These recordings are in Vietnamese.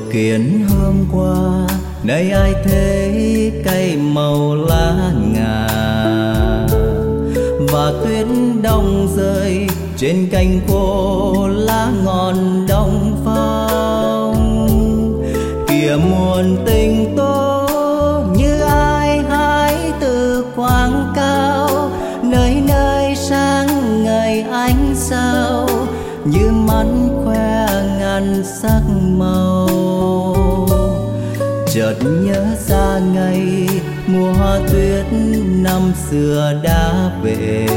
Kiến hôm qua nơi ai thấy cây màu lá ngà, và tuyết đông rơi trên cành khô lá ngọn đông phong. Kìa muôn tình tố như ai hái từ quang cao, nơi nơi sáng ngày ánh sao như mắt khoe ngàn sắc màu. Chợt nhớ ra ngày mùa hoa tuyết năm xưa đã về,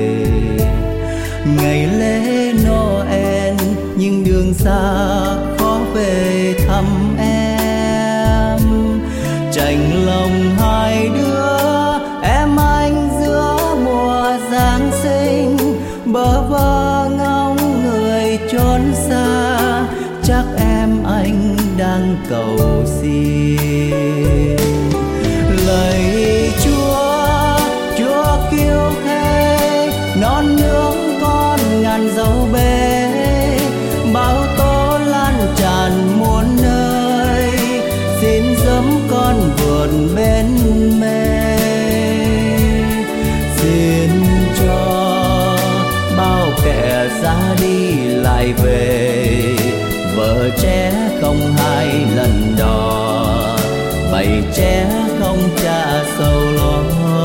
ngày lễ Noel nhưng đường xa khó về thăm em. Chạnh lòng hai đứa em anh giữa mùa Giáng sinh, bơ vơ ngóng người trốn xa, chắc em anh đang cầu xin. Lạy Chúa kêu thế non nương con ngàn dấu bể, bao tố lan tràn muôn nơi, xin giấm con vượt bên mê. Xin cho bao kẻ ra đi lại về, vợ trẻ không hai lần đò, bầy trẻ không cha sầu lo.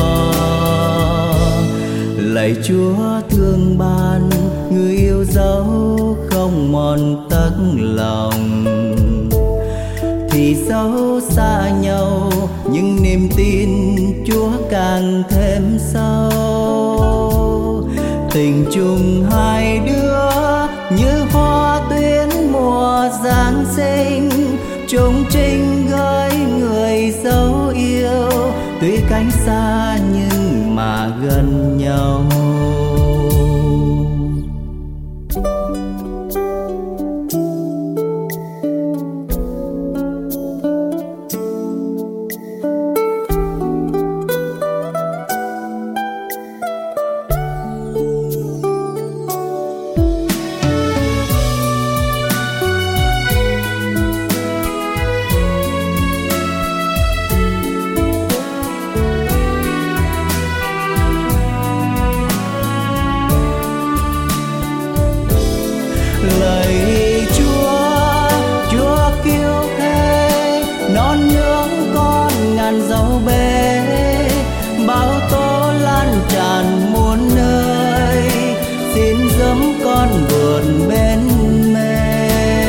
Lạy Chúa thương ban người yêu dấu không mòn tấc lòng, thì dẫu xa nhau nhưng niềm tin Chúa càng thêm sâu. Tình chung hai đứa như hoa tuyến mùa Giáng sinh, chung trinh gửi người dấu yêu, tuy cánh xa nhưng mà gần nhau. Lạy Chúa kêu thế non nương con ngàn dấu bể, bao tố lan tràn muôn nơi, xin giấm con vượt bên mê.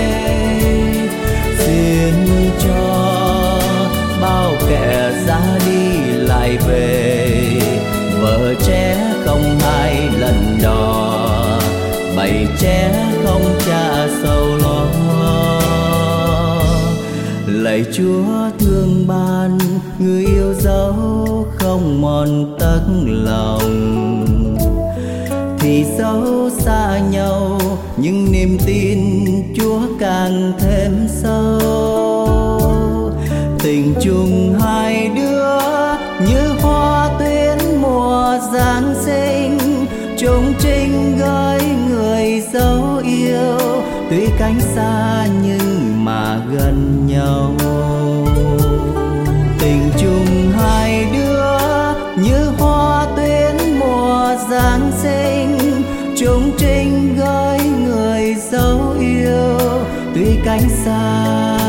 Xin cho bao kẻ ra đi lại về, vợ trẻ không hai lần đò, bầy trẻ không cha sầu lo. Lạy Chúa thương ban người yêu dấu không mòn tấc lòng, thì dẫu xa nhau nhưng niềm tin Chúa càng thêm sâu. Tình chung hai đứa như hoa tuyến mùa Giáng sinh, chung trinh gửi người dấu yêu, tuy cánh xa nhưng mà gần nhau. Tình chung hai đứa như hoa tuyến mùa Giáng sinh, chung trinh gửi người dấu yêu, tuy cánh xa